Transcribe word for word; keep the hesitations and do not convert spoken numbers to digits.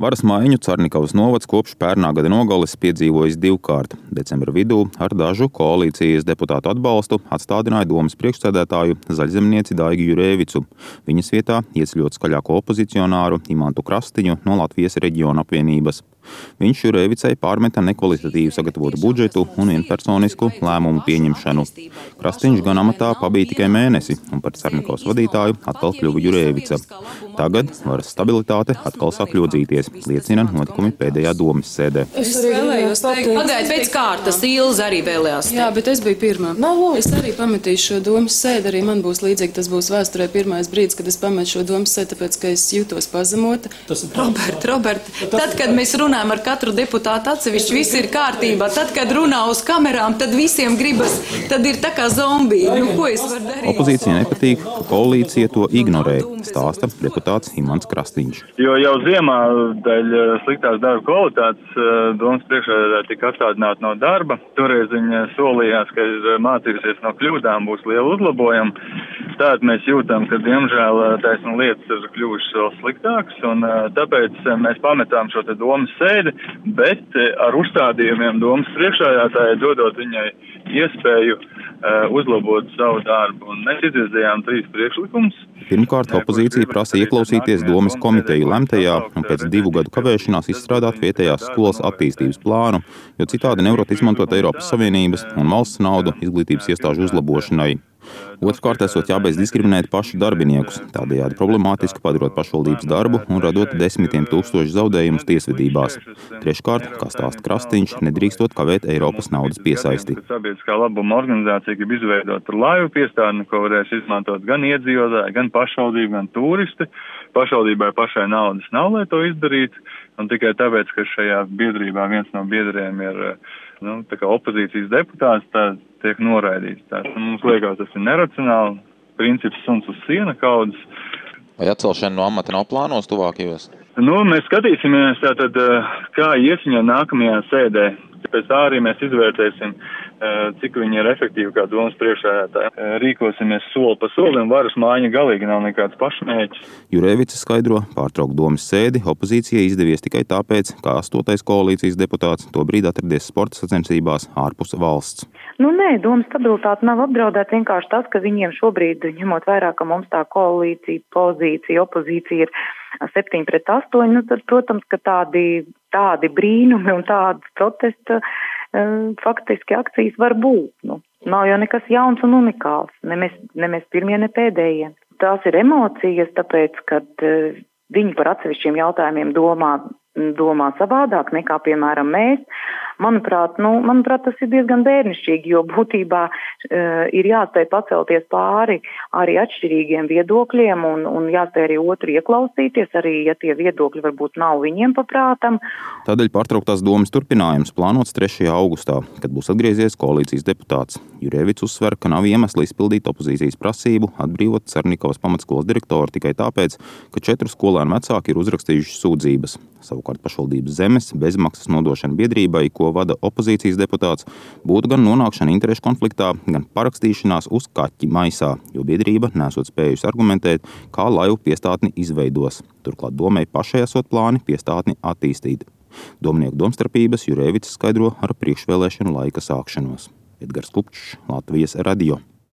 Varas maiņu Carnikavas novads kopš pērnā gada nogales piedzīvojis divkārt. Decembra vidū ar dažu koalīcijas deputātu atbalstu atstādināja domas priekšsēdētāju zaļzemnieci Daigu Jurēvicu. Viņas vietā ieceļot skaļāko opozicionāru Imantu Krastiņu no Latvijas reģiona apvienības. Viņš Jurēvicai pārmeta nekvalitatīvi sagatavotu budžetu un vienpersonisku lēmumu pieņemšanu. Krastiņš gan amatā pabija tikai mēnesi, un par Carnikavas vadītāju atkal kļuva Jurēvica. Tagad varas stabilitāte atkal sāk ļodzīties, liecina notikumi pēdējā domas sēdē. Es vēlējos teikt, pagaidiet pēc kārtas, Ilze arī vēlējās teikt. Jā, bet es biju pirmā. Es arī pametīšu šo domas sēdi, arī man būs līdzīgi, tas būs vēsturē pirmais brīdis, kad es pametu šo domas sēdi, tāpēc, ka es jūtos pazemota. Robert, Robert, tad, kad mēs runājam ar katru deputātu atsevišķi, viss ir kārtībā. Tad, kad runā uz kamerām, tad visiem gribas, tad ir tā kā zombiji. Nu, ko es varu darīt? Opozīcija nepatīk, ka koalīcija to ignorē, stāsta deputāts Imants Krastiņš. Jo jau ziemā dēļ sliktās darba kvalitātes domas priekšsēdētāja tika atstādināta no darba. Toreiz viņa solījās, ka mācīsies no kļūdām, būs liela uzlabojuma. Tātad mēs jūtam, ka diemžēl taisnu lietas ir kļuvušas vēl sliktākas, un tāpēc mēs pametām šo te domas sēdi, bet ar uzstādījumiem domas priekšsēdētājai dodot viņai iespēju uzlabot savu darbu. Un mēs izvirzījām trīs priekšlikumus. Pirmkārt, opozīcija prasa ieklausīties domas komiteju lemtajā un pēc divu gadu kavēšanās izstrādāt vietējās skolas attīstības plānu, jo citādi nevarot izmantot Eiropas Savienības un valsts naudu izglītības iestāžu uzlabošanai. Otrkārt, esot jābeidz diskriminēt pašu darbiniekus, tādējādi problemātiski padarot pašvaldības darbu un radot desmitiem tūkstošu zaudējumus tiesvedībās. Treškārt, kā stāsta Krastiņš, nedrīkstot kavēt Eiropas naudas piesaisti. Sabiedriskā labuma organizācija grib izveidot laivu piestādi, ko varēs izmantot gan iedzīvotāji, gan pašvaldība, gan turisti. Pašvaldībai pašai naudas nav, lai to izdarītu, un tikai tāpēc, ka šajā biedrībā viens no biedriem ir nu, tā kā opozīcijas deputāts, tā tiek noraidīts. Tā, mums liekas, tas ir neracionāli, princips suns uz siena kaudzes. Vai atcelšana no amata nav plānos tuvākajos? Nu, mēs skatīsimies tātad, kā ies viņa nākamajā sēdē. Pēc tā arī mēs izvērtēsim, cik viņi ir efektīvi kā domas priekšsēdētāji. Rīkosimies soli pa solim, varas maiņa galīgi nav nekāds pašmērķis. Jurēvica skaidro, pārtraukt domas sēdi opozīcijai izdevies tikai tāpēc, ka astotais koalīcijas deputāts tobrīd atradies sporta sacensībās ārpus valsts. Nu, nē, domas stabilitāte nav apdraudēta, vienkārši tas, ka viņiem šobrīd, ņemot vērā, ka mums tā koalīcija, pozīcija, opozīcija ir septiņi pret astoņi, nu tad, protams, ka tādi, tādi brīnumi un tādas protesta uh, faktiski akcijas var būt. Nu, nav jau nekas jauns un unikāls, ne mēs, ne mēs pirmie, ne pēdējie. Tās ir emocijas, tāpēc, kad uh, viņi par atsevišķiem jautājumiem domā, domā savādāk nekā, piemēram, mēs. Manuprāt, nu, manuprāt, tas ir diezgan bērnišķīgi, jo būtībā uh, ir jāspēj pacelties pāri arī atšķirīgiem viedokļiem un, un jāspēj arī otru ieklausīties, arī, ja tie viedokļi varbūt nav viņiem paprātam. Tādēļ pārtrauktās domas turpinājums plānots trešajā augustā, kad būs atgriezies koalīcijas deputāts. Jurēvics uzsver, ka nav iemesla izpildīt opozīcijas prasību atbrīvot Carnikavas pamatskolas direktoru tikai tāpēc, ka četru skolēnu vecāki ir uzrakstījuši sūdzības. Savukārt pašvaldības zemes bezmaksas nodošana biedrībai, ko vada opozīcijas deputāts, būtu gan nonākšana interešu konfliktā, gan parakstīšanās uz kaķi maisā, jo biedrība nesot spējusi argumentēt, kā laivu piestātni izveidos. Turklāt domai pašai esot plāni piestātni attīstīt. Domnieku domstarpības Jurēvics skaidro ar priekšvēlēšanu laika sākšanos. Edgars Kupčs, Latvijas radio.